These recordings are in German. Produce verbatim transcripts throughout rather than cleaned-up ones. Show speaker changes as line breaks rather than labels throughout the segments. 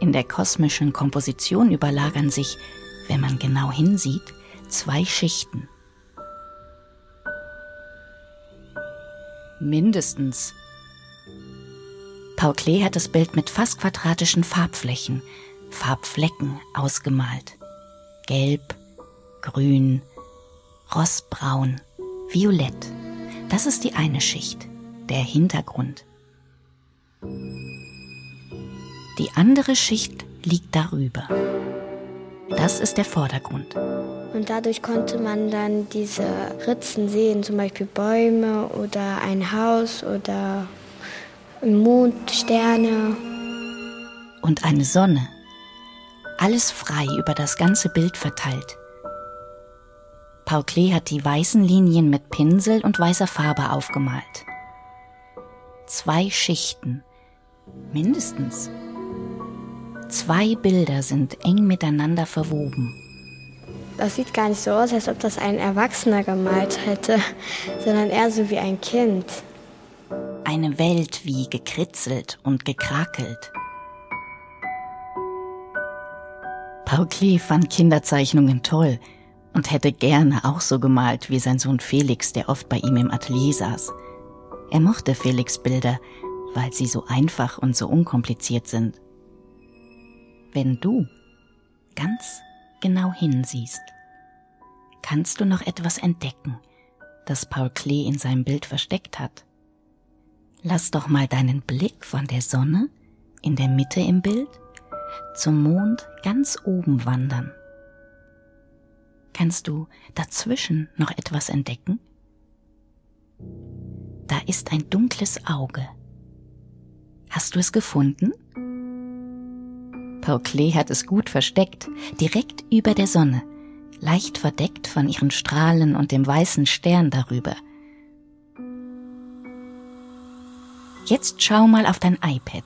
In der kosmischen Komposition überlagern sich, wenn man genau hinsieht, zwei Schichten. Mindestens. Paul Klee hat das Bild mit fast quadratischen Farbflächen, Farbflecken ausgemalt. Gelb, grün, rostbraun, violett. Das ist die eine Schicht, der Hintergrund. Die andere Schicht liegt darüber. Das ist der Vordergrund.
Und dadurch konnte man dann diese Ritzen sehen, zum Beispiel Bäume oder ein Haus oder Mond, Sterne.
Und eine Sonne. Alles frei über das ganze Bild verteilt. Paul Klee hat die weißen Linien mit Pinsel und weißer Farbe aufgemalt. Zwei Schichten, mindestens. Zwei Bilder sind eng miteinander verwoben.
Das sieht gar nicht so aus, als ob das ein Erwachsener gemalt hätte, sondern eher so wie ein Kind.
Eine Welt wie gekritzelt und gekrakelt. Paul Klee fand Kinderzeichnungen toll und hätte gerne auch so gemalt wie sein Sohn Felix, der oft bei ihm im Atelier saß. Er mochte Felix' Bilder, weil sie so einfach und so unkompliziert sind. Wenn du ganz genau hinsiehst, kannst du noch etwas entdecken, das Paul Klee in seinem Bild versteckt hat. Lass doch mal deinen Blick von der Sonne in der Mitte im Bild zum Mond ganz oben wandern. Kannst du dazwischen noch etwas entdecken? Da ist ein dunkles Auge. Hast du es gefunden? Paul Klee hat es gut versteckt, direkt über der Sonne, leicht verdeckt von ihren Strahlen und dem weißen Stern darüber. Jetzt schau mal auf dein iPad.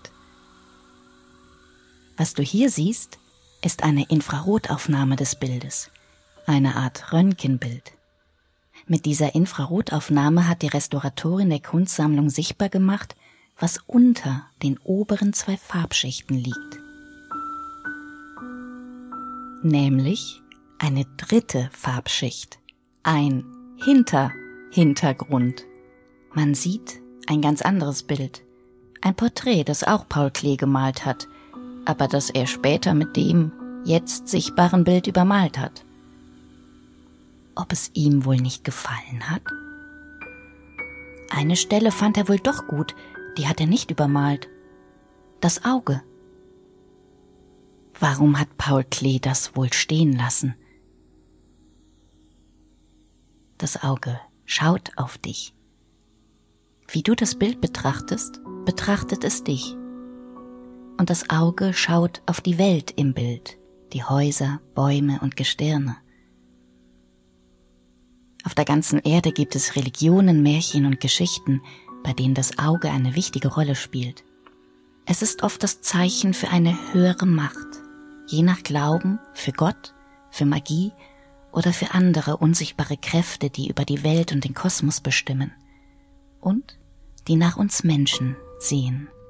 Was du hier siehst, ist eine Infrarotaufnahme des Bildes, eine Art Röntgenbild. Mit dieser Infrarotaufnahme hat die Restauratorin der Kunstsammlung sichtbar gemacht, was unter den oberen zwei Farbschichten liegt. Nämlich eine dritte Farbschicht, ein Hinter-Hintergrund. Man sieht ein ganz anderes Bild, ein Porträt, das auch Paul Klee gemalt hat, aber das er später mit dem jetzt sichtbaren Bild übermalt hat. Ob es ihm wohl nicht gefallen hat? Eine Stelle fand er wohl doch gut, die hat er nicht übermalt. Das Auge. Warum hat Paul Klee das wohl stehen lassen? Das Auge schaut auf dich. Wie du das Bild betrachtest, betrachtet es dich. Und das Auge schaut auf die Welt im Bild, die Häuser, Bäume und Gestirne. Auf der ganzen Erde gibt es Religionen, Märchen und Geschichten, bei denen das Auge eine wichtige Rolle spielt. Es ist oft das Zeichen für eine höhere Macht, je nach Glauben für Gott, für Magie oder für andere unsichtbare Kräfte, die über die Welt und den Kosmos bestimmen und die nach uns Menschen sehen.